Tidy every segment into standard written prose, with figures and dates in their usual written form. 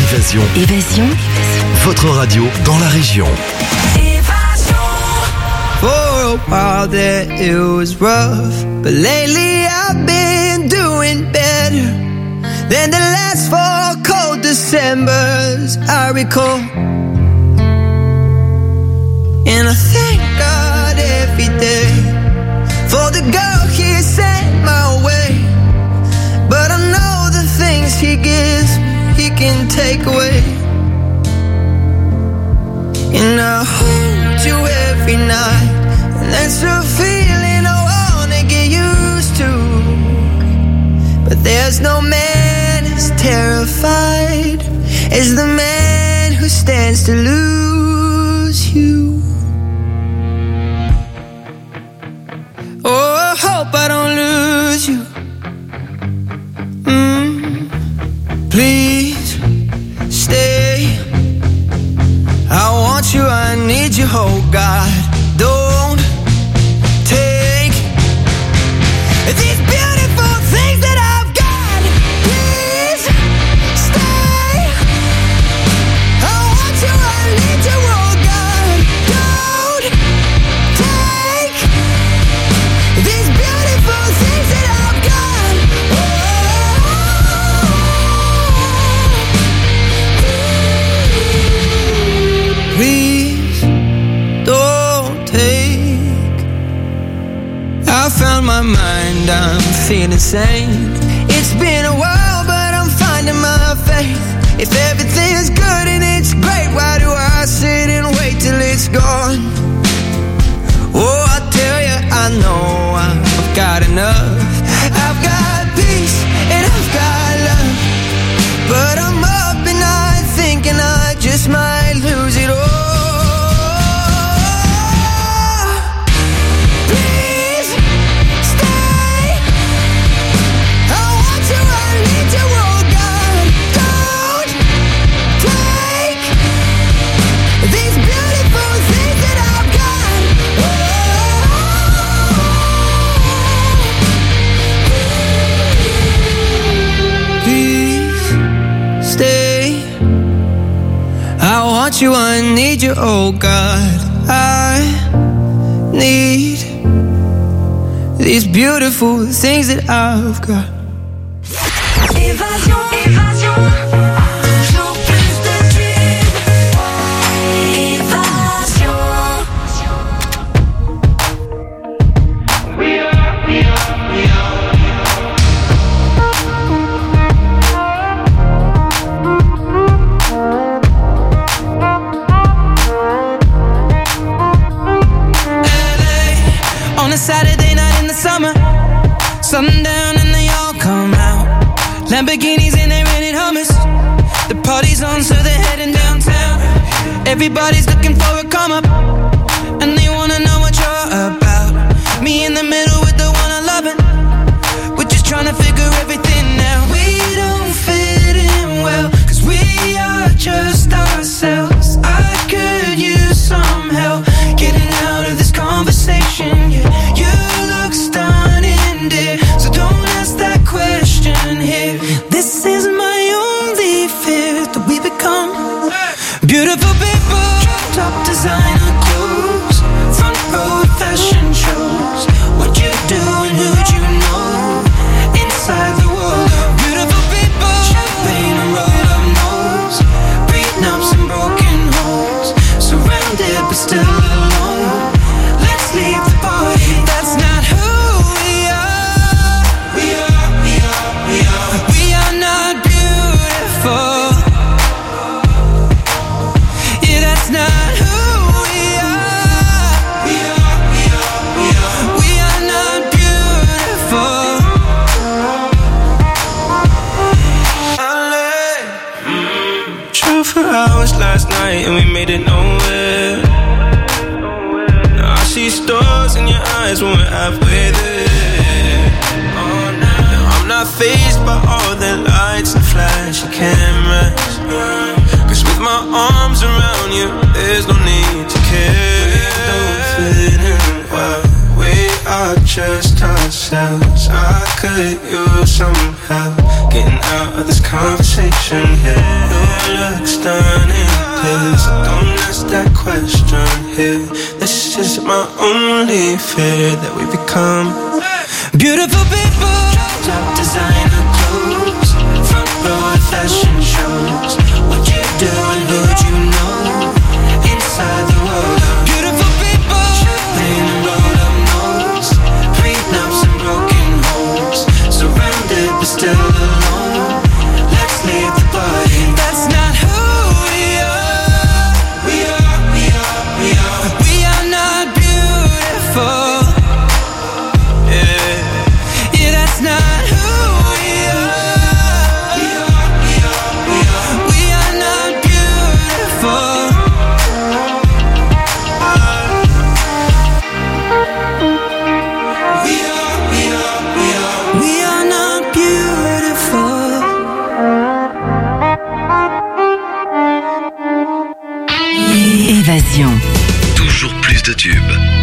Évasion. Évasion. Votre radio dans la région. For a while there it was rough, but lately I've been doing better than the last 4 cold Decembers I recall. And I thank God every day for the girl He sent my way. But I know the things He gives He can take away. And I hold you every night, and that's a feeling I wanna get used to. But there's no man as terrified as the man who stands to lose you. Oh, I hope I don't lose you. Please stay. I want you, I need you, oh God. Don't take these beautiful things that I've got. Please stay. I want you, I need you, oh God. Don't take these beautiful things that I've got. Please don't take. I found my mind, I'm feeling sane. It's been a while, but I'm finding my faith. If everything's good and it's great, why do I sit and wait till it's gone? Oh, I tell you, I know I've got enough. I've got peace and I've got love, but I'm up and I'm thinking I just might lose it all. Please stay. I want you, I need you, oh God. Don't take these beautiful things that I've got. Please stay. I want you, I need you, oh God. I need these beautiful things that I've got. Évasion. Toujours plus de tubes. Évasion. On a Saturday night in the summer, sundown and they all come out. Lamborghinis and they rented Hummers. The party's on, so they're heading downtown. Everybody's looking for a come up, and they wanna know what you're about. Me in the middle with the one I loving. We're just trying to figure everything out. We don't fit in well, 'cause we are just ourselves. I could use some help getting out of this conversation. Yeah, you look stunning, dear, so don't ask that question here. This is my only fear, that we become beautiful people. Top designer clothes, front row fashion shows. What you do and who'd you know? Inside the world of beautiful people. Champagne and rolled up nose, prenups and broken homes. Surrounded but still alone. Let's leave the party. That's not who we are. We are not beautiful. Yeah, that's not who we are. We are not beautiful. Drove for hours last night and we made it nowhere. Now I see stars in your eyes when we're halfway there. Oh, now I'm not fazed by all the lights and flashy cameras, 'cause with my arms around you, there's no need to care. We don't fit in well, we are just ourselves. I could use some help getting out of this conversation. Yeah, your understanding this. Don't ask that question here. This is my only fear, that we become beautiful people. Top designer clothes, front row at fashion shows. What you do and who'd you know? Inside the world of beautiful people. Champagne and rolled up nose, prenups and broken homes. Surrounded but still alone. Let's leave the party. That's not who we are. We are not beautiful. Yeah, that's not who we are. We are not beautiful. We are not beautiful. Évasion. Toujours plus de tubes.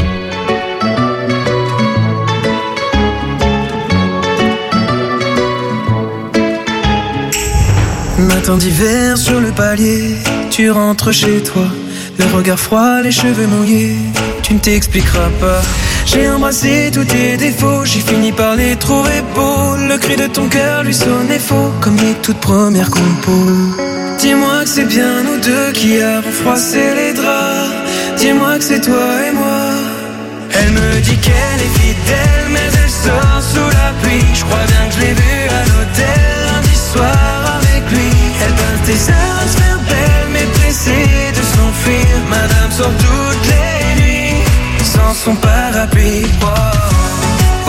Matin d'hiver sur le palier, tu rentres chez toi, le regard froid, les cheveux mouillés, tu ne t'expliqueras pas. J'ai embrassé tous tes défauts, j'ai fini par les trouver beaux. Le cri de ton cœur lui sonnait faux, comme les toutes premières compos. Dis-moi que c'est bien nous deux qui avons froissé les draps. Dis-moi que c'est toi et moi. Elle me dit qu'elle est fidèle, mais elle sort sous la pluie. Je crois bien que je l'ai vue à l'hôtel lundi soir avec lui. Elle passe des heures à se faire belle, mais pressée de s'enfuir. Madame sort toutes les nuits sans son parapluie. Oh, oh, oh,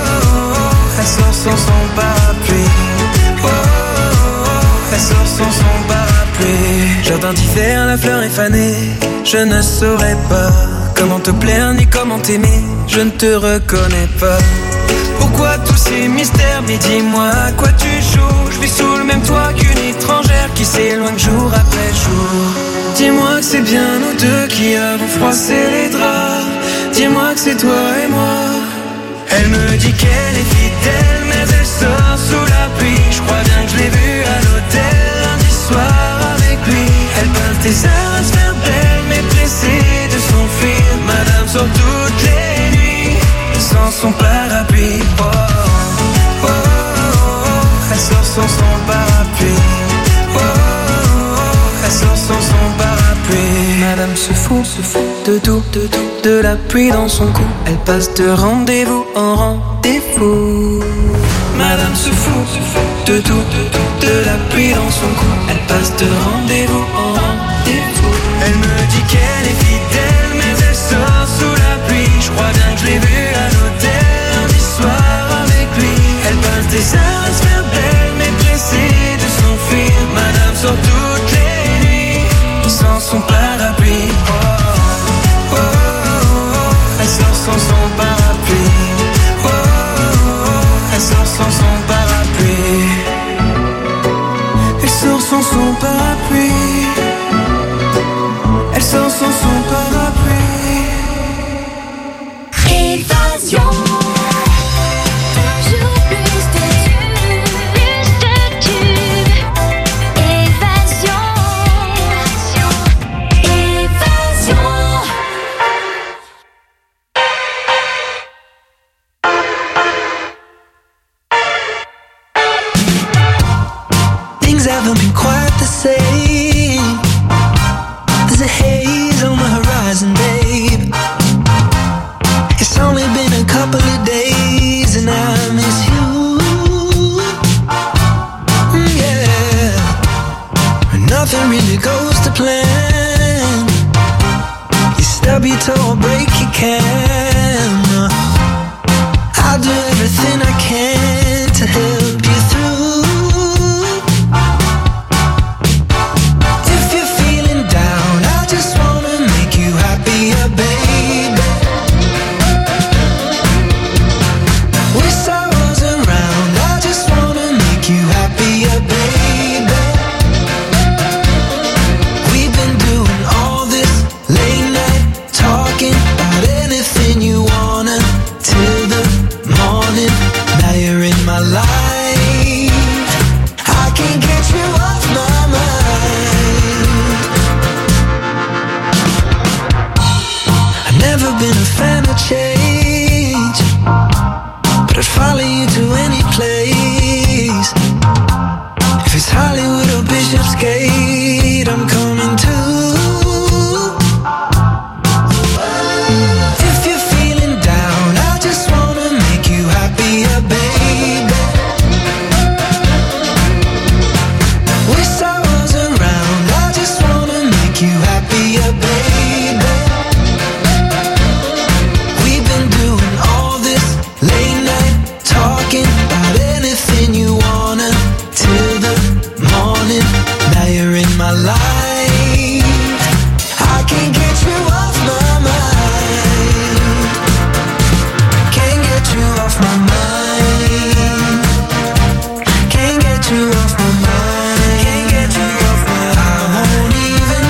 oh. Elle sort sans son parapluie. Oh, oh, oh. Elle sort sans son parapluie. Jardin d'hiver, la fleur est fanée. Je ne saurais pas comment te plaire ni comment t'aimer. Je ne te reconnais pas. Pourquoi tous ces mystères? Mais dis-moi à quoi tu joues. Je vis sous le même toit qu'une étrangère qui s'éloigne jour après jour. Dis-moi que c'est bien nous deux qui avons froissé les draps. Dis-moi que c'est toi et moi. Elle me dit qu'elle est fidèle, mais elle sort sous la pluie. Je crois bien que je l'ai vue à l'hôtel lundi soir avec lui. Elle passe des heures à se faire belle, mais pressée de s'enfuir. Madame sort toutes les nuits sans son parapluie. Oh, oh, oh, oh. Elle sort sans son parapluie. Oh, oh, oh. Elle sort sans son parapluie. Madame se fout de tout, de la pluie dans son cou. Elle passe de rendez-vous en rendez-vous. Madame se fout de tout, de la pluie dans son cou. Elle passe de rendez-vous en rendez-vous. Elle me dit qu'elle est fidèle, mais elle sort sous la pluie. Je crois bien que je l'ai vue à l'hôtel lundi soir avec lui. Elle passe des heures à se faire belle, mais pressée de s'enfuir. Madame sort toutes les nuits sans son parapluie. Oh, oh, oh, oh. Elle sort sans son parapluie. Oh, oh, oh. Elle sort sans son parapluie. Elle sort sans son parapluie. Elle sort sans son parapluie. Évasion. Toujours plus de tubes. Évasion. Évasion. Things haven't been quite the same. There's a haze on the horizon, babe. It's only been a couple of days and I miss you. Yeah. Nothing really goes to plan. You stub your toe or break your can. I'll do everything I can to help you through. If you're feeling down, I just wanna make you happier, baby. With sorrows around, I just wanna make you happier, baby. We've been doing all this late night talking about anything you wanna till the morning. Now you're in my life. need, I'm coming too. If you're feeling down, I just wanna make you happier, baby. Wish I was around, I just wanna make you happier, baby. We've been doing all this late night talking about anything you wanna till the morning. Now you're in my life. I can't get you off my mind. Can't get you off my mind. Can't get you off my mind. Can't get you off my mind. I won't even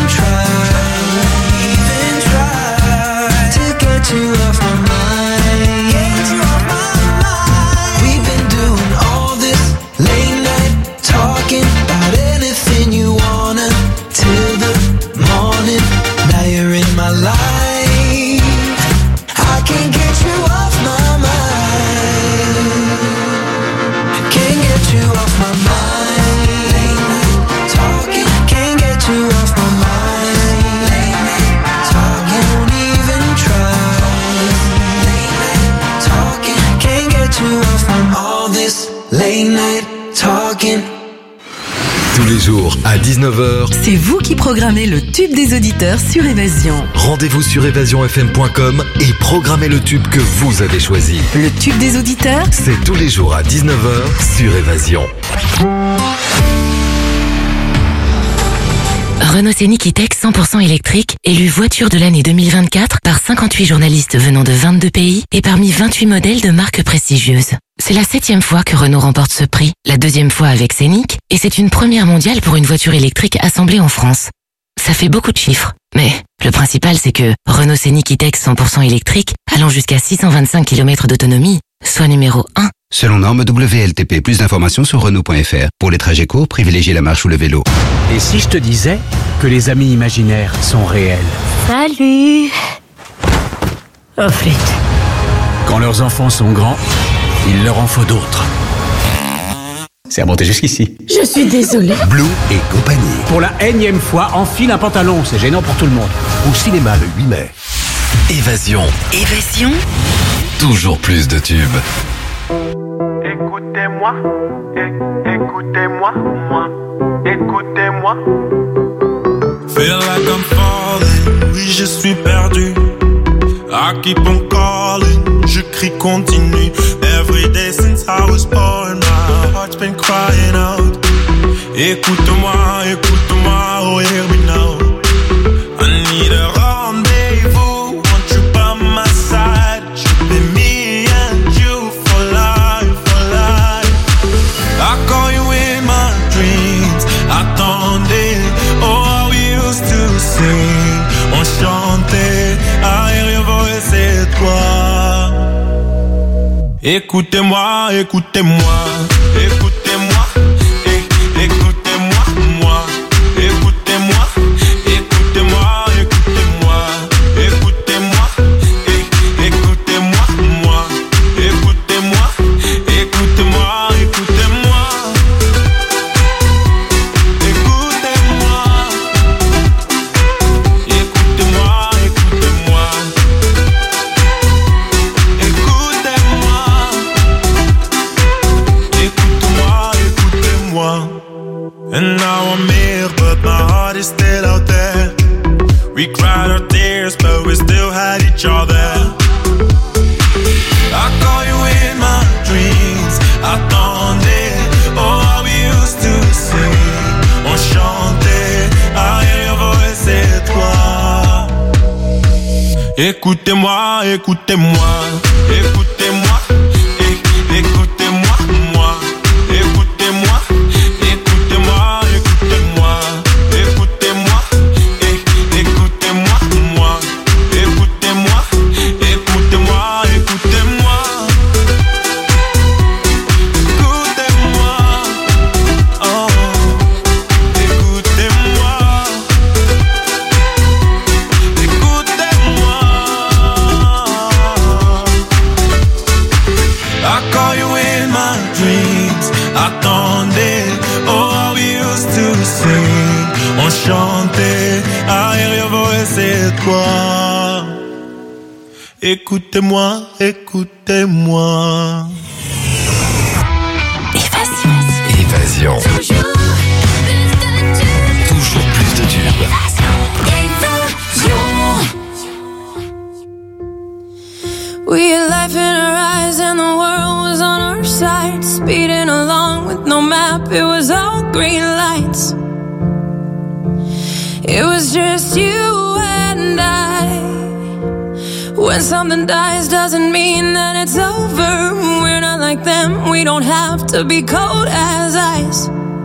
try to get you off my mind. Get you off my mind. We've been doing all this late night talking about anything you wanna till the morning. Now you're in my life. I can't get you off my mind. Can't get you off my mind. Late night talking. Can't get you off my mind. Late night talking. Won't even try. Late night talking. Can't get you off my all this late night talking. Tous les jours à 19h, C'est vous qui programmez le tube des auditeurs sur Évasion. rendez-vous sur évasionfm.com et programmez le tube que vous avez choisi. Le tube des auditeurs, C'est tous les jours à 19h sur Évasion. Renault Scénic E-Tech 100% électrique, élu voiture de l'année 2024 par 58 journalistes venant de 22 pays et parmi 28 modèles de marques prestigieuses. C'est la 7e fois que Renault remporte ce prix, la 2e fois avec Scénic, et c'est une première mondiale pour une voiture électrique assemblée en France. Ça fait beaucoup de chiffres, mais le principal c'est que Renault Scénic E-Tech 100% électrique, allant jusqu'à 625 km d'autonomie, soit numéro 1. Selon norme WLTP, plus d'informations sur Renault.fr. Pour les trajets courts, privilégiez la marche ou le vélo. Et si je te disais que les amis imaginaires sont réels? Salut. Oh, flûte. Quand leurs enfants sont grands, il leur en faut d'autres. C'est remonté jusqu'ici. Je suis désolée. Blue et compagnie. Pour la énième fois, enfile un pantalon, c'est gênant pour tout le monde. Au cinéma le 8 mai. Évasion. Évasion, Toujours plus de tubes. Écoutez-moi, écoutez-moi, moi, écoutez-moi. Feel like I'm falling, oui je suis perdu. I keep on calling, je crie continue. Every day since I was born, my heart's been crying out. Écoute-moi, écoute-moi, oh hear me now. I need a rendezvous, want you by my side. Should be me and you for life, for life. I call you in my dreams, attendez, oh we used to sing, on chantait, I hear your voice, c'est toi. Écoutez-moi, écoutez-moi, écoutez-moi, écoutez-moi, moi, écoutez-moi, écoutez-moi, écoutez-moi, écoutez-moi, écoutez-moi, moi, écoutez-moi, écoutez-moi, écoutez-moi, écoutez-moi, écoutez-moi, écoutez-moi, écoutez-moi, écoutez-moi. And now I'm here, but my heart is still out there. We cried our tears, but we still had each other. I call you in my dreams, attendez, oh how we used to sing, on chantait, I hear your voice, c'est toi. Écoutez-moi, écoutez-moi, écoutez-moi, écoutez-moi, moi, écoutez-moi, écoutez-moi, écoutez-moi, écoutez-moi, écoutez-moi, moi, écoutez-moi, écoutez-moi, écoutez-moi, écoutez-moi, oh, écoutez-moi, écoutez-moi. chanter, arrière voix c'est toi. Écoutez-moi, écoutez-moi. Évasion. Toujours plus de tubes. We had life in our eyes and the world was on our side. Speeding along with no map, it was all green lights. It was just you and I. When something dies doesn't mean that it's over. We're not like them, we don't have to be cold as ice.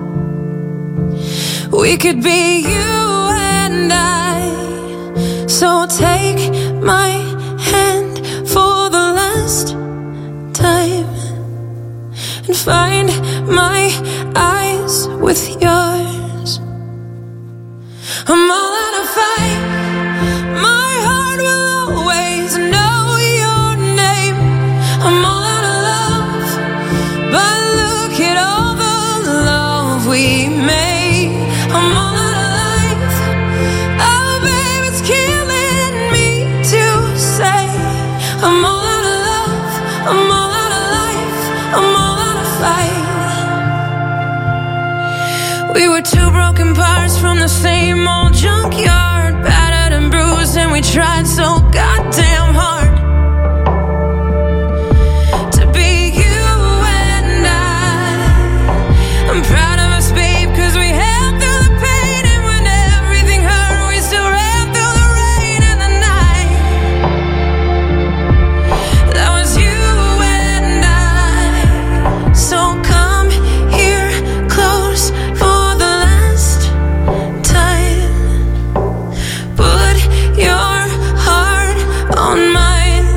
We could be you and I. So take my hand for the last time and find my eyes with yours. I'm all out of fight. My heart will always know your name. I'm all out of love, but look at all the love we made. I'm all out of life. Oh, babe, it's killing me to say. I'm all out of love. I'm all out of life. I'm all out of fight. We were two broken parts from the same old junkyard, battered and bruised, and we tried so goddamn hard to be you and I. I'm proud of us, babe, 'cause we held through the pain, and when everything hurt, we still ran through the rain and the night. That was you and I. So come here close for the last time. Put your heart on mine.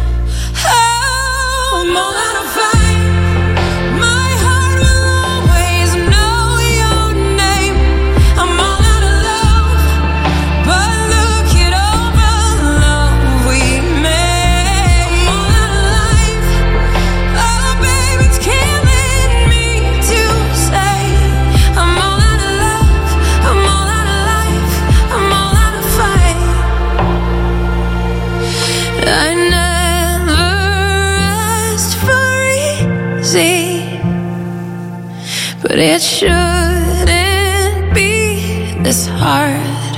Oh, I'm all out of fight. My heart will always know your name. I'm all out of love, but look at all the love we made. I'm all out of life. Oh, babe, it's killing me to say. I'm all out of love. I'm all out of life. I'm all out of fight. I never asked for easy, but it shouldn't be this hard.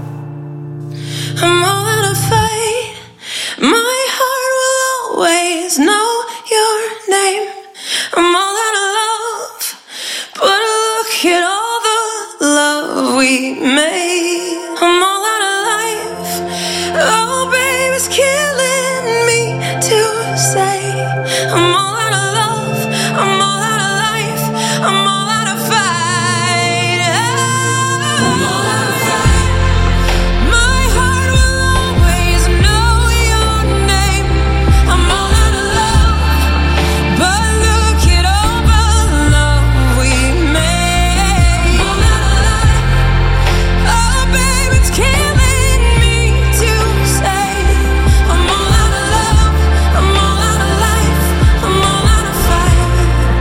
I'm all out of fight. My heart will always know your name. I'm all out of love, but look at all the love we made. I'm all out of life. Oh, babe, it's killing me to say. I'm all out of love. I'm all out of life. I'm all out of fight. I'm all out of fight. My heart will always know your name. I'm all out of love, but look at all the love we made. I'm all out of life. Oh, babe, it's killing me to say. I'm all out of love. I'm all out of life. I'm all out of fight.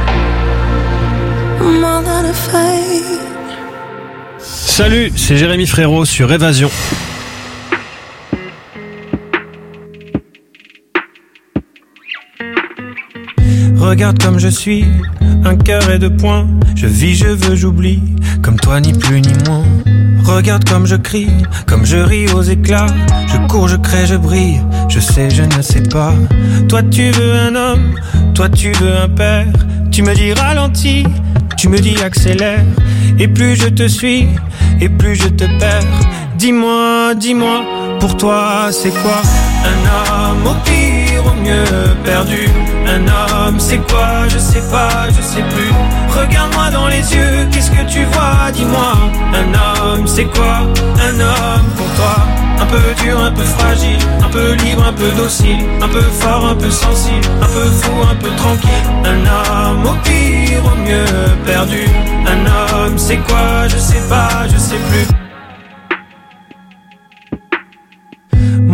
I'm all out of fight. Salut, c'est Jérémy Frérot sur Évasion. Regarde comme je suis, un cœur et deux poings. Je vis, je veux, j'oublie, comme toi ni plus ni moins. Regarde comme je crie, comme je ris aux éclats. Je cours, je crée, je brille, je sais, je ne sais pas. Toi tu veux un homme, toi tu veux un père. Tu me dis ralentis, tu me dis accélère. Et plus je te suis, et plus je te perds. Dis-moi, dis-moi, pour toi c'est quoi un homme, au pire, au mieux perdu? Un homme, c'est quoi? Je sais pas, je sais plus. Regarde-moi dans les yeux, qu'est-ce que tu vois? Dis-moi, un homme, c'est quoi? Un homme pour toi. Un peu dur, un peu fragile, un peu libre, un peu docile, un peu fort, un peu sensible, un peu fou, un peu tranquille. Un homme, au pire, au mieux perdu. Un homme, c'est quoi? Je sais pas, je sais plus.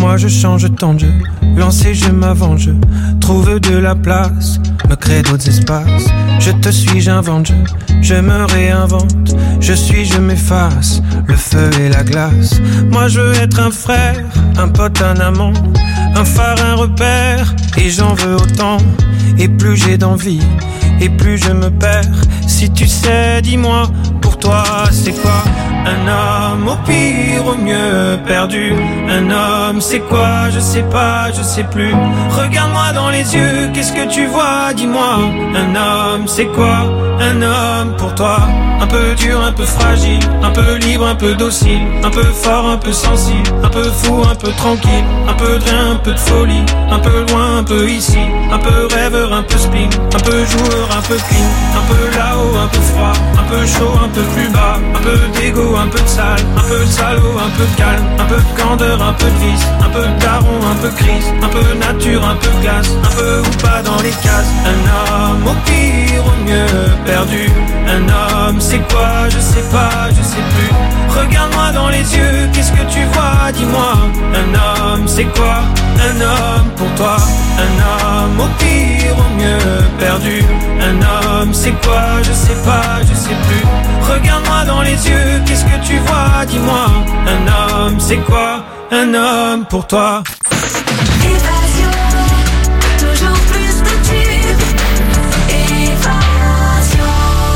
moi je change tant de jeu. Lancer, je m'avance, je trouve de la place, me crée d'autres espaces. Je te suis, j'invente, je me réinvente. Je suis, je m'efface, le feu et la glace. Moi je veux être un frère, un pote, un amant, un phare, un repère. Et j'en veux autant, et plus j'ai d'envie, et plus je me perds. Si tu sais, dis-moi, pour toi c'est quoi un homme? Au pire, au mieux perdu. Un homme c'est quoi? Je sais pas, je sais plus. Regarde-moi dans les yeux, qu'est-ce que tu vois? Dis-moi, un homme c'est quoi? Un homme pour toi? Un peu dur, un peu fragile, un peu libre, un peu docile, un peu fort, un peu sensible, un peu fou, un peu tranquille, un peu de rien, un peu de folie, un peu loin, un peu ici, un peu rêveur, un peu spleen, un peu joueur, un peu clean, un peu là-haut, un peu froid, un peu chaud, un peu plus bas, un peu d'égo, un peu de sale, un peu de salaud, un peu de calme, un peu de candeur, un peu de vice, un peu de daron, un peu crise, un peu nature, un peu glace, un peu ou pas dans les cases. Un homme au pire, au mieux perdu. Un homme c'est quoi? Je sais pas, je sais plus. Regarde-moi dans les yeux, qu'est-ce que tu vois? Dis-moi, un homme c'est quoi? Un homme pour toi? Un homme au pire, au mieux perdu. Un homme c'est quoi? Je sais pas, je sais plus. Regarde-moi dans les yeux, qu'est-ce que tu vois? Dis-moi, un homme c'est quoi? Un homme pour toi? Évasion, toujours plus de tubes. Évasion.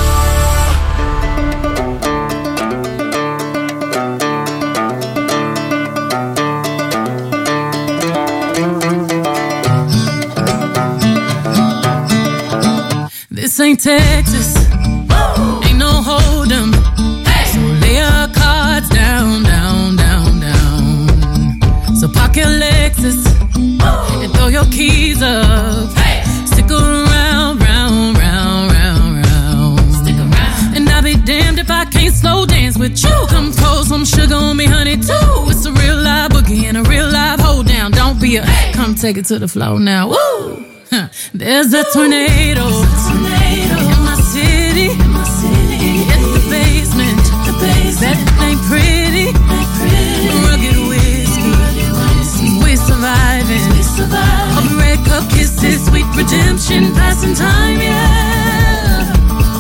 This ain't Texas, ain't no hold'em. So lay your cards down, down, down, down. So park your Lexus and throw your keys up. Stick around, round, round, round, round. Stick around. And I'll be damned if I can't slow dance with you. Come pour some sugar on me, honey, too. It's a real live boogie and a real live hold down. Don't be a come take it to the floor now. Woo! There's a tornado in my city, in the basement. That ain't pretty. Rugged whiskey, we surviving. All the red cup kisses, sweet redemption, passing time, yeah.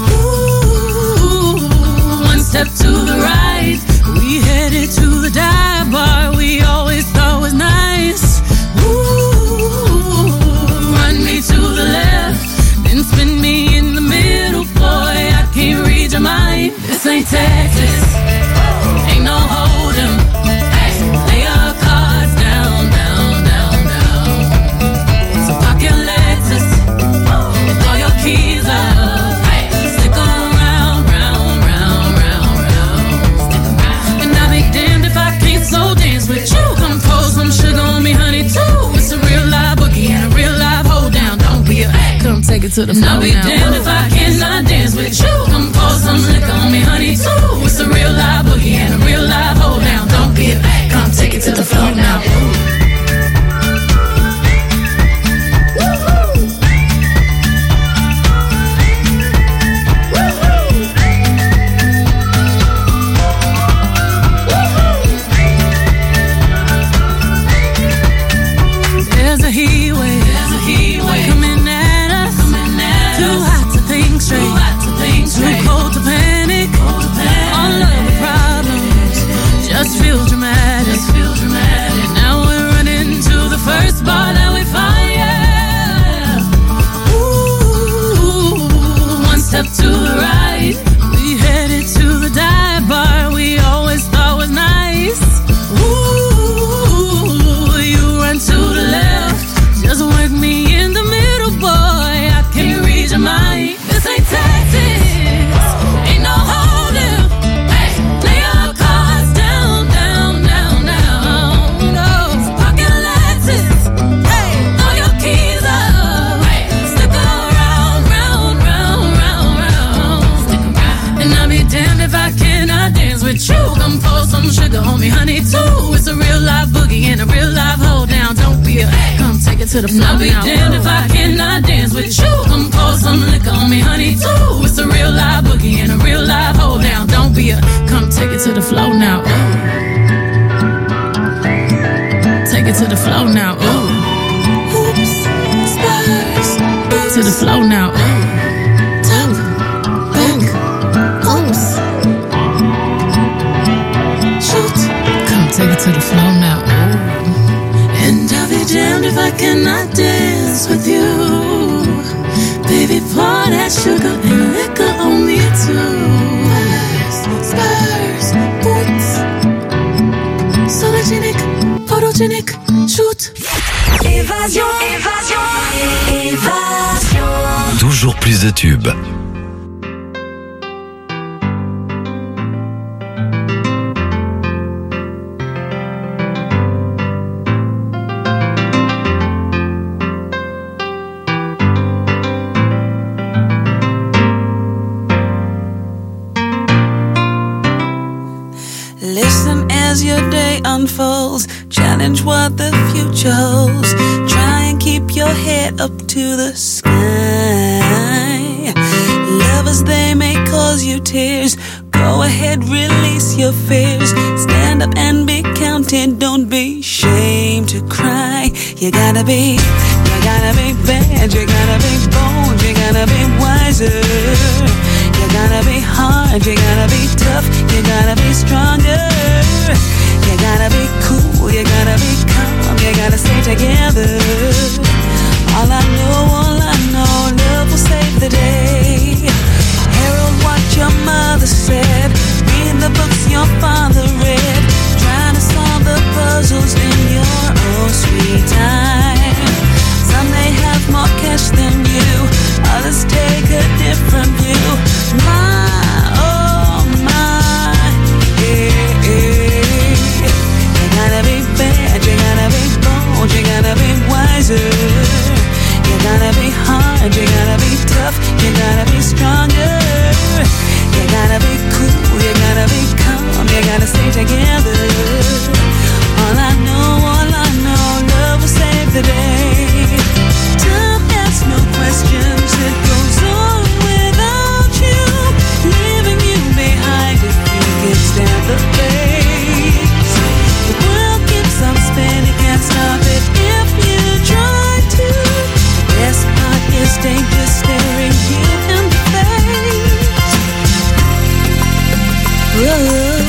Ooh, one step to the right, we headed to the dive bar we always thought was nice. To the left, then spin me in the middle, boy, I can't read your mind. This ain't Texas, ain't no hold'em. Lay your cards down, down, down, down. So park your Lexus and throw your keys up. Stick around, round, round, round, round. And I'll be damned if I can't slow dance with you. Come pour some sugar on me, honey, too. It's a real live boogie and a real live hold down. Don't be a come take it to the floor now. I'll be damned if I cannot dance with you. Come pour some liquor on me, honey, too. It's a real live boogie and a real live hold down. Don't be a come take it to the floor now. There's a heat wave coming at us. Too hot to think straight, too cold to panic. All of the problems just feel dramatic. Now we're running to the first bar that we find, yeah. Ooh, one step to the right, we headed to the dive bar we always thought was nice. Ooh, you run to the left, just work me in the middle, boy, I can't read your mind. This ain't Texas, ain't no hold'em. Lay your cards down, down, down, down. No, so park your Lexus, throw your keys up. Stick around, round, round, round, round. And I'll be damned if I cannot dance with you. Come pour some sugar on me, honey, too. It's a real live boogie and a real live hold down. Don't be a come take it to the floor. I'll be damned if I cannot dance with you. Come pour some liquor on me, honey, too. It's a real live boogie and a real live hold down. Don't be a come take it to the floor now. Take it to the flow now. Ooh. Hoops, spurs, to the flow now. Ooh. Toe, back, oops. Shoot, come take it to the flow now. Ooh. And I'll be damned if I cannot dance with you. Baby, pour that sugar and liquor on me too. Spurs, boots, sologenic, photogenic, shoot. Évasion, évasion, évasion. Toujours plus de tubes. Listen as your day unfolds. Challenge what the future holds. Try and keep your head up to the sky. Lovers, they may cause you tears. Go ahead, release your fears. Stand up and be counted. Don't be ashamed to cry. You gotta be bad. You gotta be bold. You gotta be wiser. You gotta be hard, you gotta be tough, you gotta be stronger. You gotta be cool, you gotta be calm, you gotta stay together. All I know, love will save the day. Herald what your mother said, read the books your father read, trying to solve the puzzles in your own sweet time. Some may have more cash than you, others take a different view. My, oh my, yeah, yeah. You gotta be bad, you gotta be bold, you gotta be wiser. You gotta be hard, you gotta be tough, you gotta be stronger. You gotta be cool, you gotta be calm, you gotta stay together. All I know, love will save the day. Time asks no questions, it goes on without you, leaving you behind if you can stand the pace. The world keeps on spinning, can't stop it if you try to. The best part is danger staring you in the face. Whoa.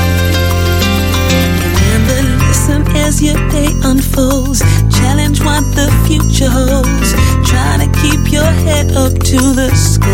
Remember, listen as your day unfolds. Challenge what the future holds. Try to keep your head up to the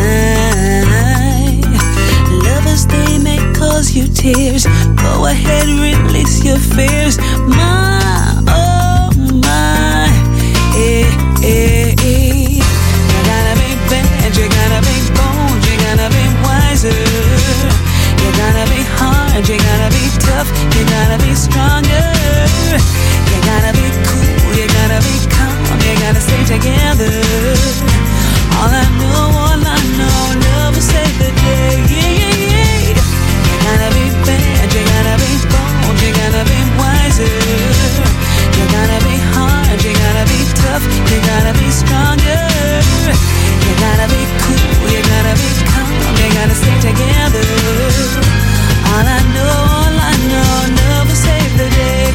sky. Lovers, they may cause you tears. Go ahead, release your fears. My, oh my, eh, eh, eh. You gotta be bad, you gotta be bold, you gotta be wiser. You gotta be hard, you gotta be tough, you gotta be stronger. You gotta be cool, you gotta be calm, you gotta stay together. All I know, love will save the day. Yeah, yeah, yeah. You gotta be bad, you gotta be bold, you gotta be wiser. You gotta be hard, you gotta be tough, you gotta be stronger. You gotta be cool, you gotta be calm, you gotta stay together. All I know, love will save the day.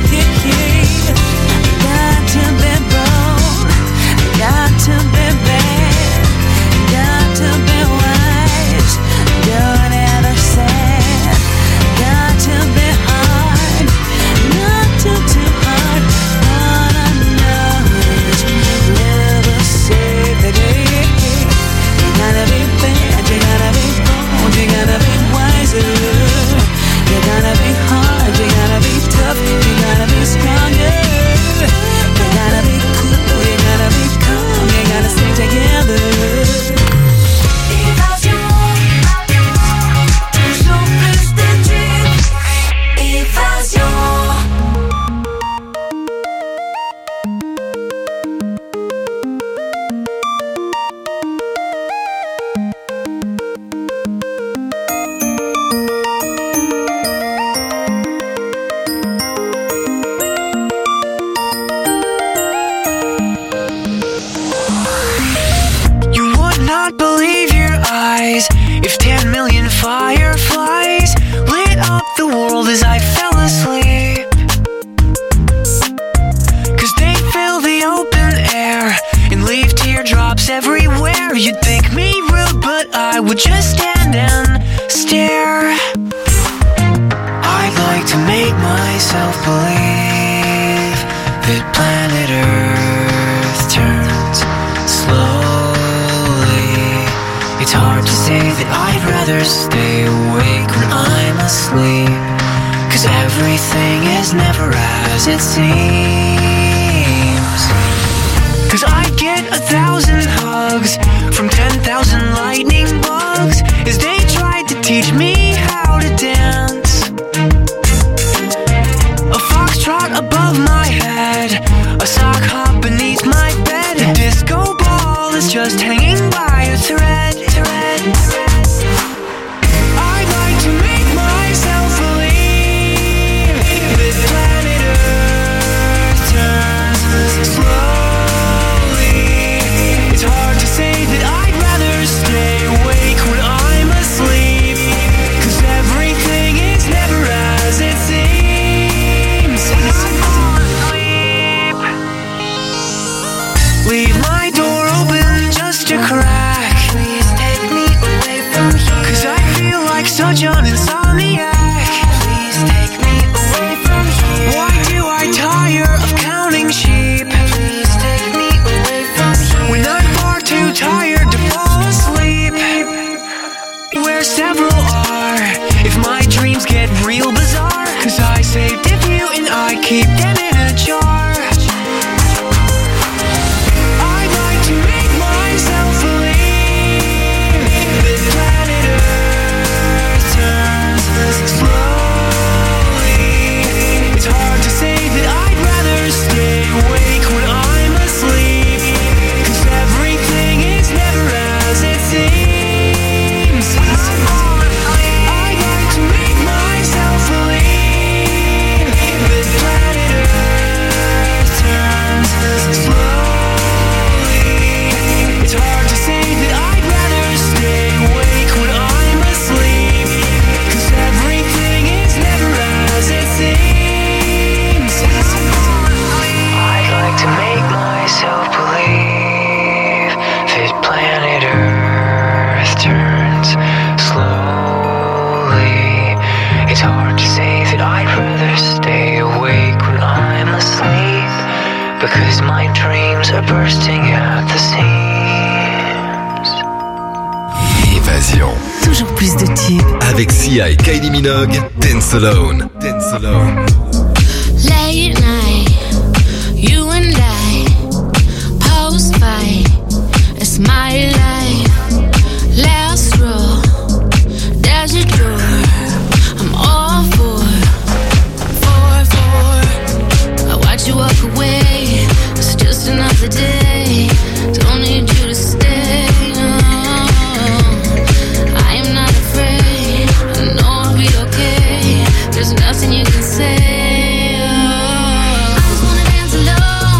Got to be bold, got to be bad, got to be wise, don't ever sad. Got to be hard, not too hard. All I know is love will save the day. You gotta be bad, you gotta be bold, you gotta be wiser. You gotta be hard, you gotta be tough, you gotta be stronger. You gotta be cool, you gotta be calm, you gotta stay together. Évasion, toujours plus de tubes. Évasion. Not believe your eyes if 10 million fireflies lit up the world as I fell asleep. make myself believe that planet Earth turns slowly. It's hard to say that I'd rather stay awake when I'm asleep, 'cause everything is never as it seems. 'Cause I get 1,000 hugs from 10,000 lightning bugs as they tried to teach me how to dance. A foxtrot above my head, a sock hop beneath my bed, a disco ball is just hanging by a thread. I'd like to make myself believe that planet Earth turns slowly. It's hard to say that I'd rather stay awake when I'm asleep, 'cause everything is never as it seems. Leave my door open just a crack. Please take me away from here, 'cause I feel like such an insomniac. Please take me away from here. Why do I tire of counting sheep? Please take me away from here, when I'm far too tired to fall asleep. Where several are, if my dreams get real bizarre, 'cause I saved a few and I keep them in a jar. I'd like to make myself believe that planet Earth turns slowly. It's hard to say that I'd rather stay awake when I'm asleep, 'cause everything is never as it seems. I'd like to make myself believe that planet Earth turns slowly. It's hard to say that I'd rather stay awake when I'm asleep, 'cause everything is never as it seems. I'd like to make myself believe that planet Earth turns slowly. It's hard to say that I'd rather stay awake when I'm asleep, because my dreams are bursting at the seams. Évasion. Toujours plus de tubes. Avec Sia et Kylie Minogue, Dance Alone. Dance Alone. Late night, you and I, post-fight, it's my life. Last row, there's your door, I'm all for. I watch you walk away, it's just another day, don't need you to stay, no. I am not afraid, I know I'll be okay, there's nothing you can say. I just wanna dance alone.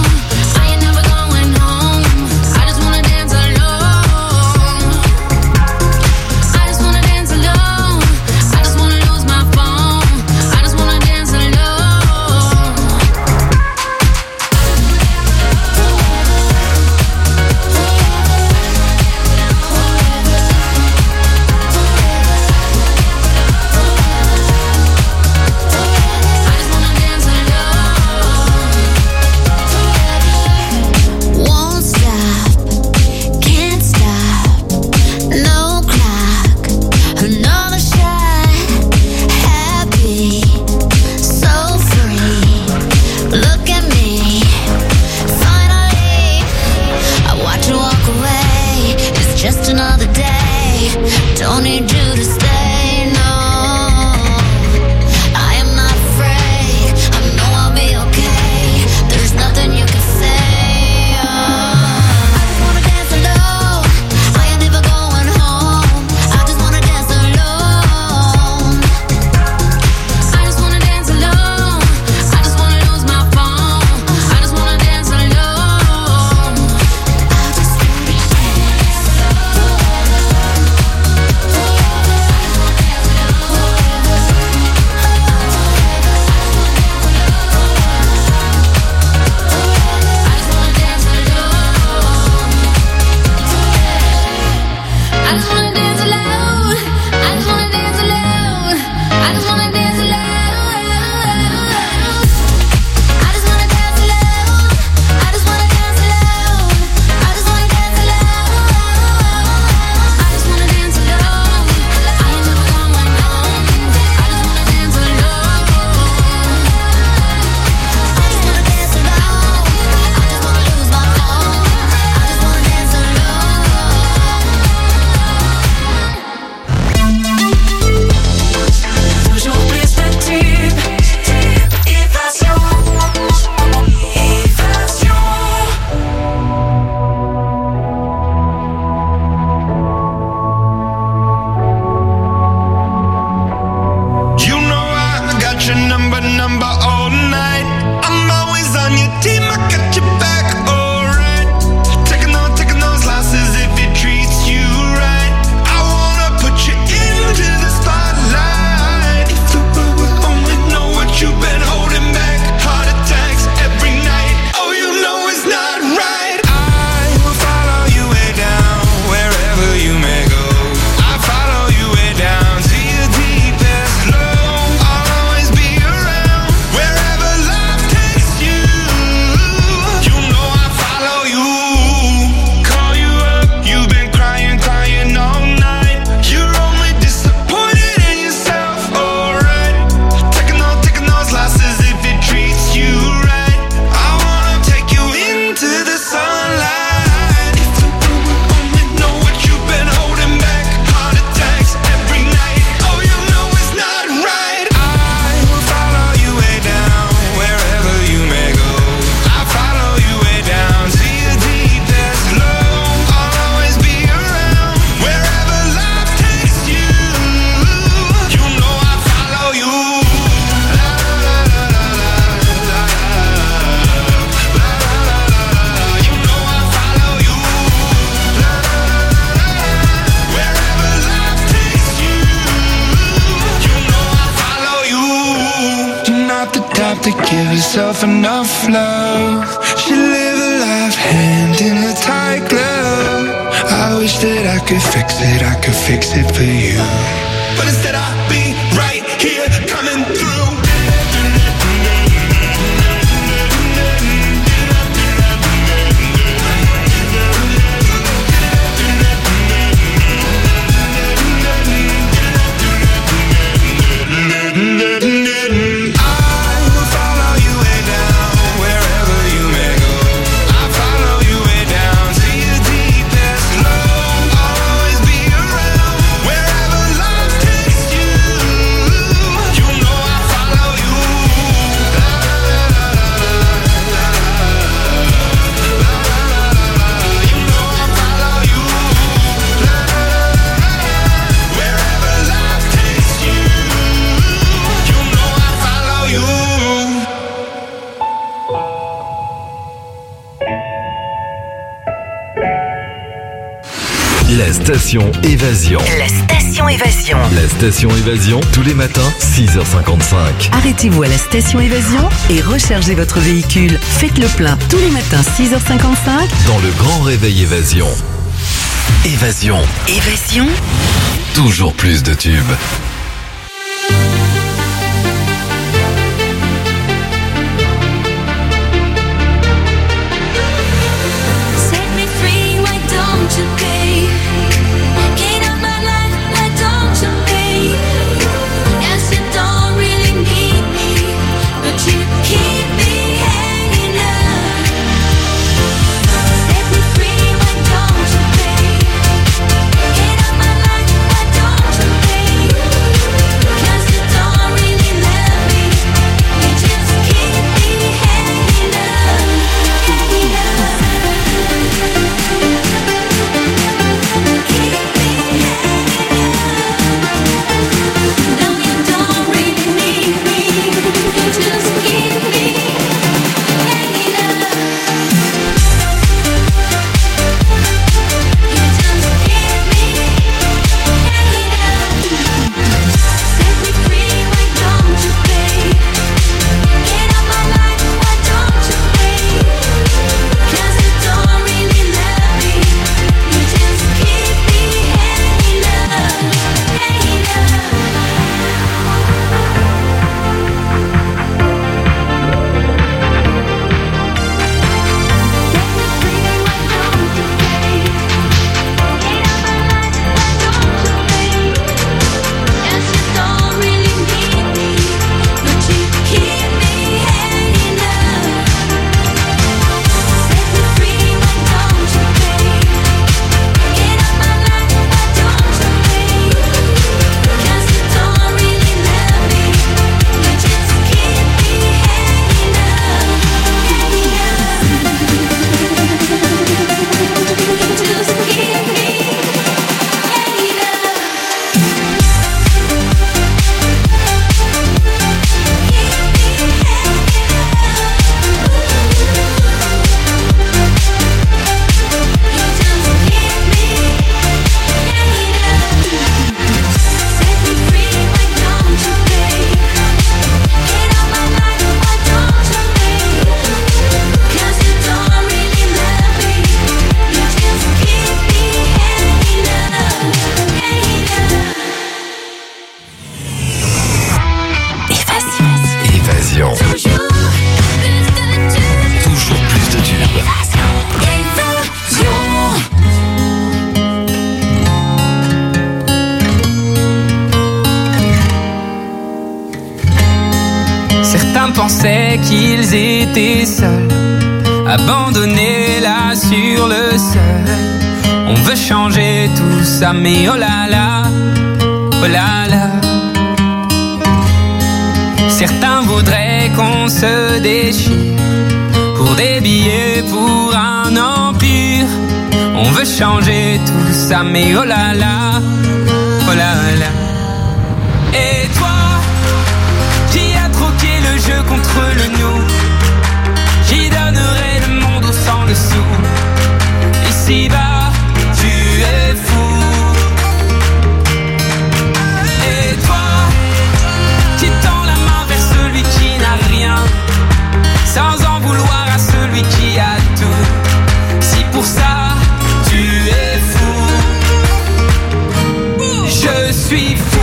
number all night. I'm always on your team, I got your back, alright. Taking those losses if it treats you right. I wanna put you into the spotlight. If the world would only know what you've been holding back. Heart attacks every night. Oh, you know it's not right. I will follow you way down, wherever you may go. I follow you way down to your deepest low. I'll always be around, wherever life takes you. You know I follow you. Call you up, you've been crying all night. You're only disappointed in yourself, alright. Taking those losses if it treats you right. I wanna take you into the sunlight. If the world would only know what you've been holding back. Heart attacks every night. Oh, you know it's not right. I will follow you way down, wherever you may go. I follow you way down to your deepest low. I'll always be around, wherever life takes you. You know I follow you. You know I follow you. Wherever life takes you. You know I follow you. You're not the type to give yourself enough love. She live a life hand in a tight glove. I wish that I could fix it for you. But instead I'll be right here coming through. I will follow you way down, wherever you may go. I follow you way down to your deepest low. I'll always be around, wherever life takes you. You know I follow you. You know I follow you. Wherever life takes you. You know I follow you. La station Évasion. La station Évasion. La station Évasion, tous les matins, 6h55. Arrêtez-vous à la station Évasion et rechargez votre véhicule. Faites le plein tous les matins 6h55. Dans le grand réveil Évasion. Évasion. Évasion. Toujours plus de tubes. Set me free, why don't you pay? Get out my life, why don't you pay? Yes, you don't really need me, but you keep me hanging up. Set me free, why don't you pay? Get out my life, why don't you pay? pensaient qu'ils étaient seuls, abandonnés là sur le sol. On veut changer tout ça, mais oh là là, oh là là. Certains voudraient qu'on se déchire pour des billets, pour un empire. On veut changer tout ça, mais oh là là, oh là là. Et toi, qui a troqué le jeu contre le nous, qui donnerait le monde au sang le sou. Ici-bas, tu es fou. Et toi, qui tend la main vers celui qui n'a rien, sans en vouloir à celui qui a tout. Si pour ça, tu es fou, je suis fou.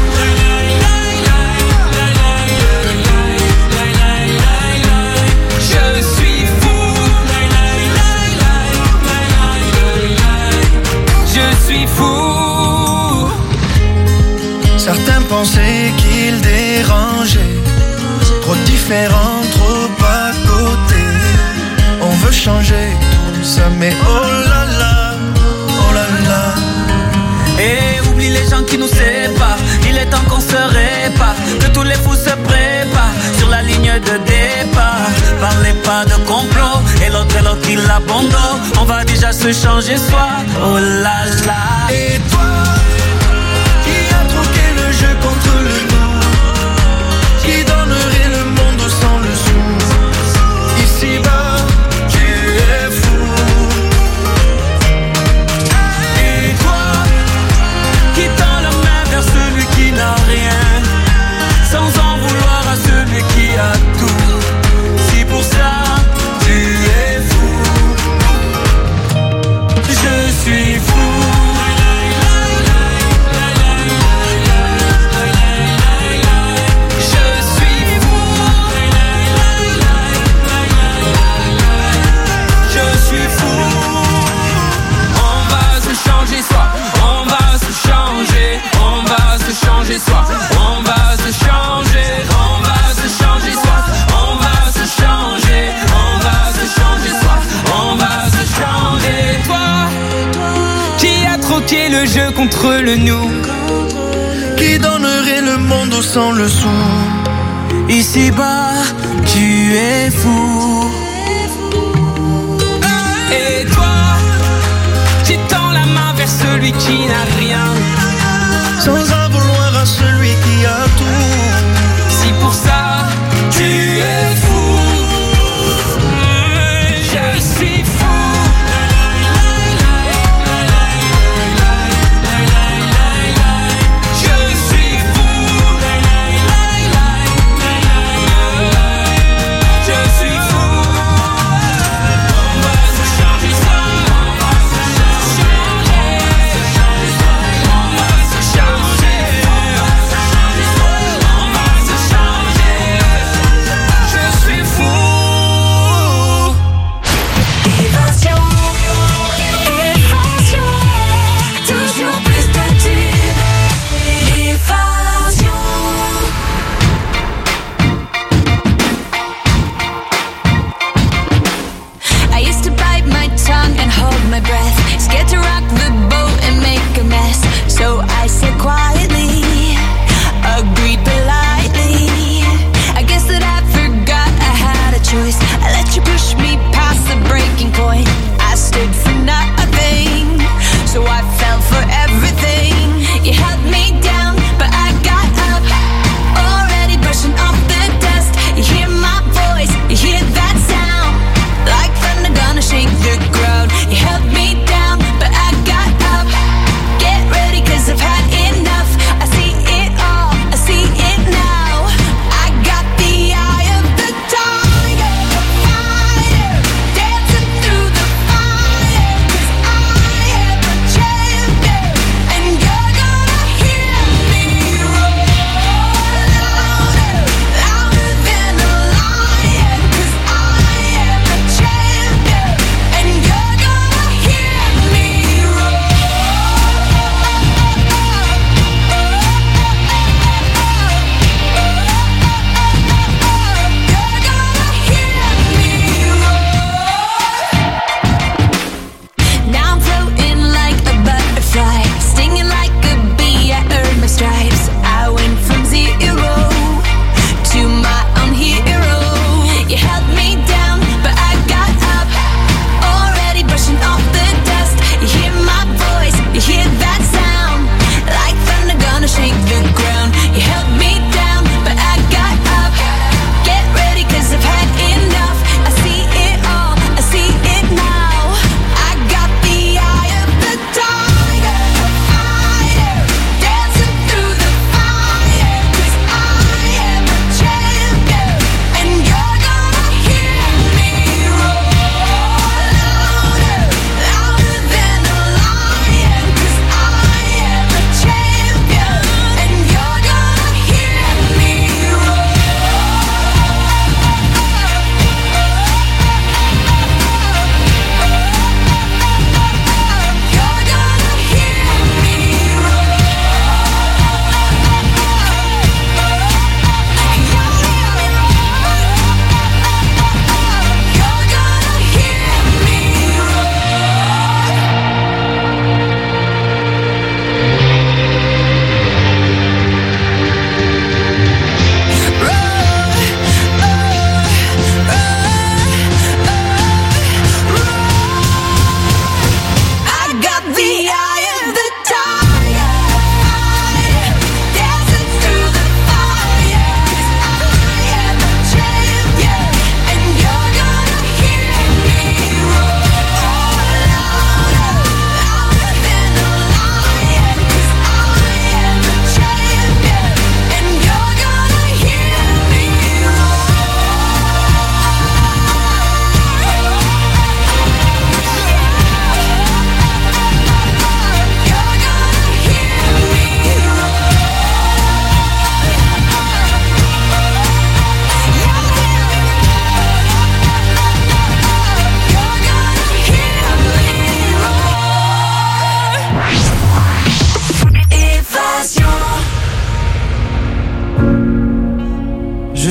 Certains pensaient qu'ils dérangeaient, trop différents, trop à côté. On veut changer tout ça, mais oh là là, oh là là. Et oublie les gens qui nous séparent, il est temps qu'on se répare, que tous les fous se préparent sur la ligne de départ. Parlez pas de complot, et l'autre il abandonne. On va déjà se changer soi, oh là là. Et toi, qui a troqué le jeu contre le nous, qui donnerait le monde sans le sou. Ici-bas, tu es fou. Et toi, qui tend la main vers celui qui n'a rien, sans en vouloir à celui qui a tout. Si pour ça, tu es fou, je suis fou. Soi. On va se changer, on va se changer soi. On va se changer, on va se changer soi. On va se changer. Toi, qui a troqué le jeu contre le nous, qui donnerait le monde sans le sou. Ici-bas, tu es fou. Et toi, qui tend la main vers celui qui n'a rien, sans en vouloir à celui qui a tout. Si pour ça, tu es fou, je suis fou. Je suis fou. Je suis fou. On va se changer ça. On va se changer. On va se changer.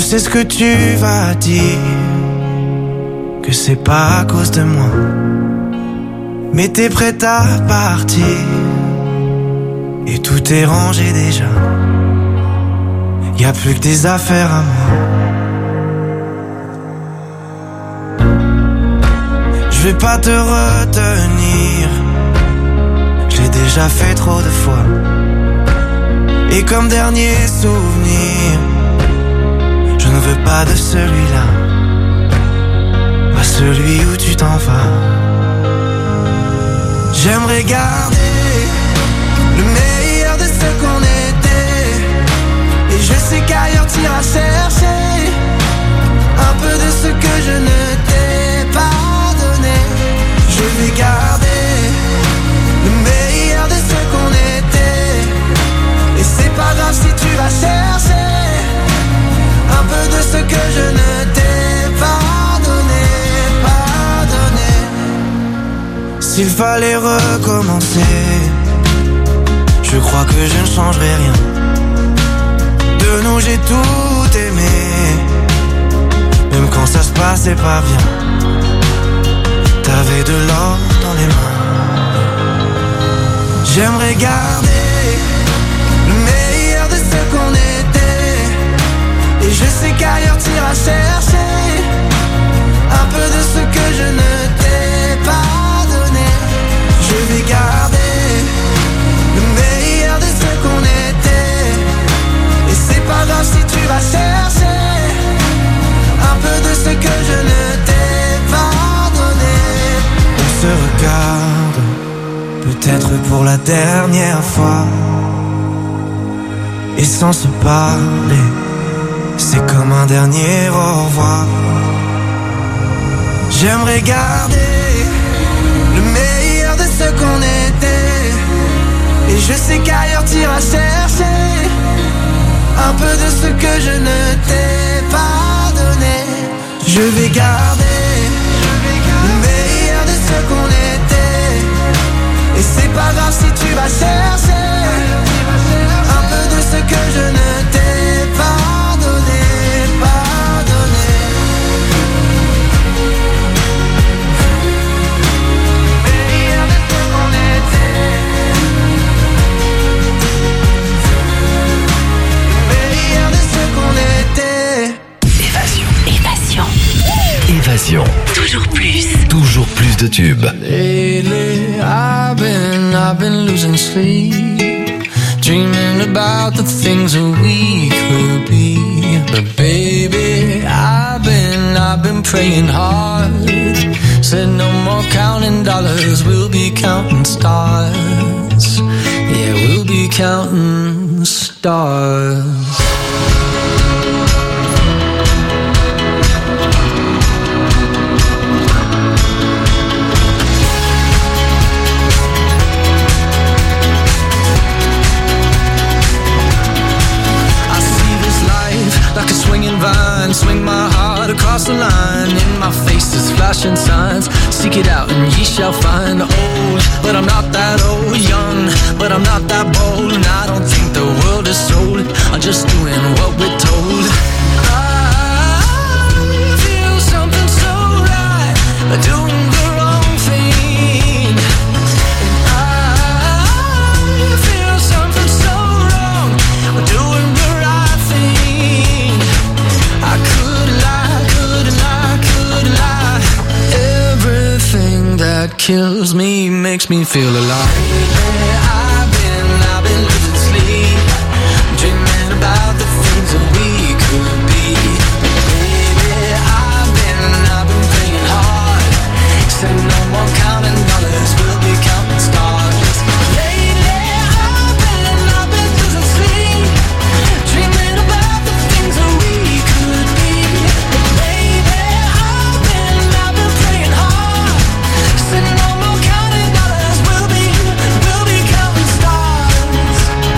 sais ce que tu vas dire, que c'est pas à cause de moi. Mais t'es prête à partir, et tout est rangé déjà. Y'a plus que des affaires à moi. Je vais pas te retenir, je l'ai déjà fait trop de fois. Et comme dernier souvenir, je ne veux pas de celui-là, pas celui où tu t'en vas. J'aimerais garder le meilleur de ce qu'on était, et je sais qu'ailleurs t'iras chercher un peu de ce que je ne t'ai pas donné. Je vais garder le meilleur de ce qu'on était, et c'est pas grave si tu vas chercher un peu de ce que je ne t'ai pas donné, pas donné. S'il fallait recommencer, je crois que je ne changerai rien. De nous j'ai tout aimé, même quand ça se passait pas bien. T'avais de l'or dans les mains. J'aimerais garder le meilleur de ce qu'on était, et je sais qu'ailleurs t'iras chercher un peu de ce que je ne t'ai pas donné. Je vais garder le meilleur de ce qu'on était, et c'est pas grave si tu vas chercher un peu de ce que je ne t'ai pas donné. On se regarde, peut-être pour la dernière fois, et sans se parler, c'est comme un dernier au revoir. J'aimerais garder le meilleur de ce qu'on était, et je sais qu'ailleurs t'iras chercher un peu de ce que je ne t'ai pas donné. Je vais garder le meilleur de ce qu'on était, et c'est pas grave si tu vas chercher un peu de ce que je ne t'ai pas donné, pas donné. Meilleur de ce qu'on était, meilleur de ce qu'on était. Évasion. Évasion. Toujours plus de tubes. Lately, I've been losing sleep, dreaming about the things that we could be. But baby, I've been praying hard. Said no more counting dollars, we'll be counting stars. Yeah, we'll be counting stars. Like a swinging vine, swing my heart across the line. In my face is flashing signs. Seek it out and ye shall find. Old, but I'm not that old. Young, but I'm not that bold. And I don't think the world is sold. I'm just doing what we're told. I feel something so right, doing the wrong thing. And I feel something so wrong, doing the right thing. I could lie. Everything that kills me makes me feel alive. I've been losing sleep, dreaming about the things that we could be. Baby, I've been praying hard. Said no more counting dollars, we'll be counting stars. Lately, I've been losing sleep, dreaming about the things that we could be. Baby, I've been praying hard. Said no more counting dollars, we'll be counting stars.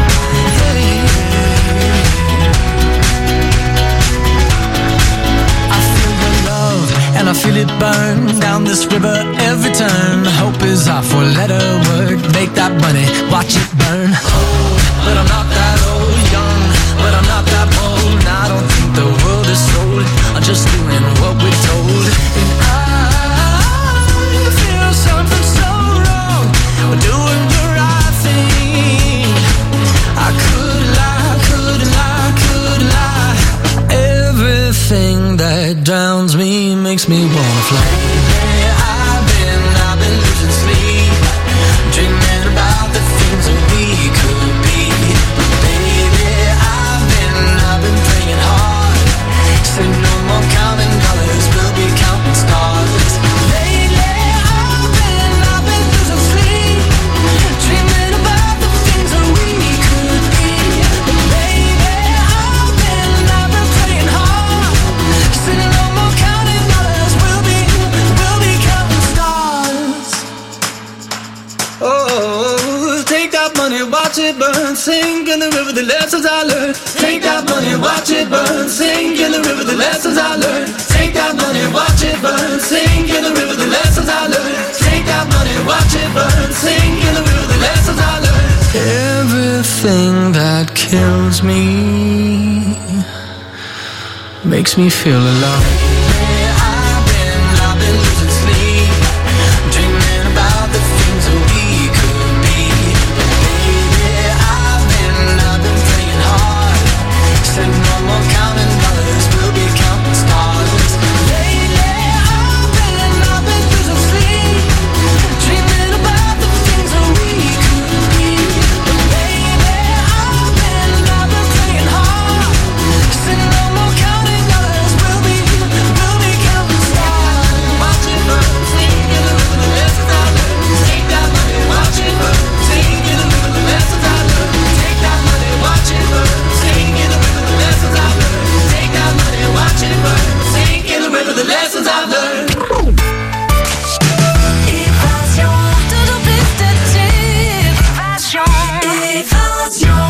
I feel the love and I feel it burn down this river every turn. Hope is our four-letter word. Make that money, watch it burn. Old, but I'm not that old. Young, but I'm not that bold. And I don't think the world is cold, or just doing what we're told. And I feel something so wrong, we're doing the right thing. I could lie, could lie, could lie. Everything that drowns me makes me wanna fly. I've been losing sleep, dreaming about the things that we could be. Baby, I've been praying hard. Say no more counting dollars, we'll be counting stars. Lately, I've been losing sleep, dreaming about the things that we could be. Baby, I've been praying hard. Say no more counting dollars, we'll be counting stars. Oh, take that money, watch it burn, sink in the river, the lessons I learned. Take that money, watch it burn, sink in the river, the lessons I learned. Take that money, watch it burn, sink in the river, the lessons I learned. Take that money, watch it burn, sink in the river, the lessons I learned. Everything that kills me makes me feel alive. I've been losing sleep, dreaming about the things that we could be. Baby, I've been praying hard. Said no more counting dollars, we'll be counting stars. Lately, I've been losing sleep, dreaming about the things that we could be. Baby, I've been praying hard. Said no more counting dollars, we'll be counting stars. Watch it burn, sing in the river, the lessons I learned. Take that money, watch it burn, sing in the river, the lessons I learned. Take that money, watch it burn, sing in the river, the lessons I learned. Take that money, watch it burn, sing in the river, the lessons I've learned. Évasion, toujours plus de tubes. Évasion.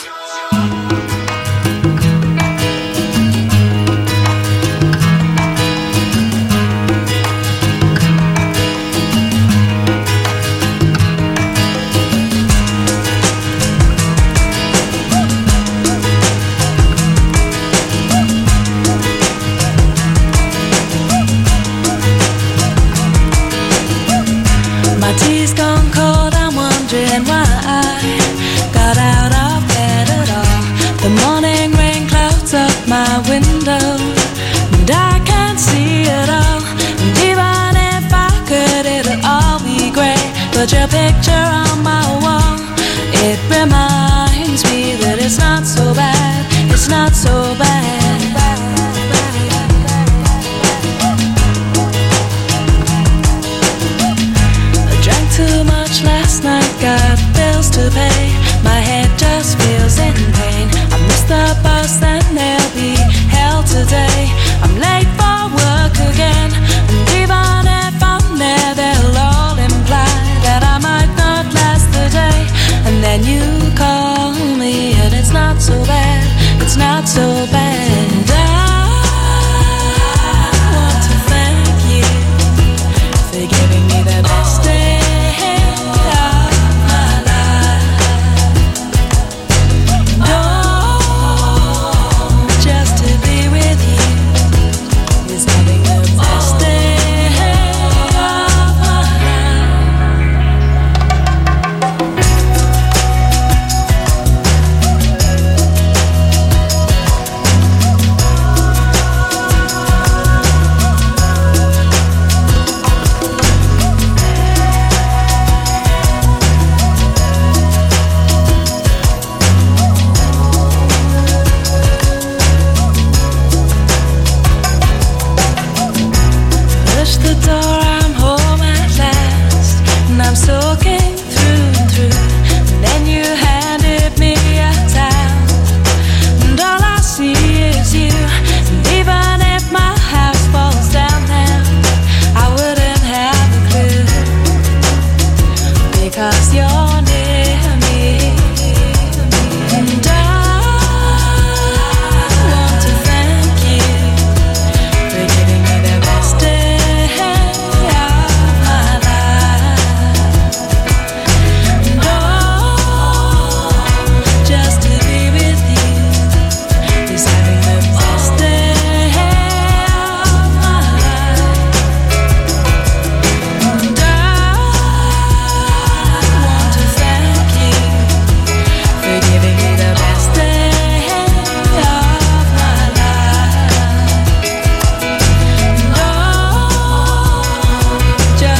My tea's gone cold, I'm wondering why I got out of bed at all. The morning rain clouds up my window, and I can't see it all. And even if I could, it'll all be grey. Put your picture on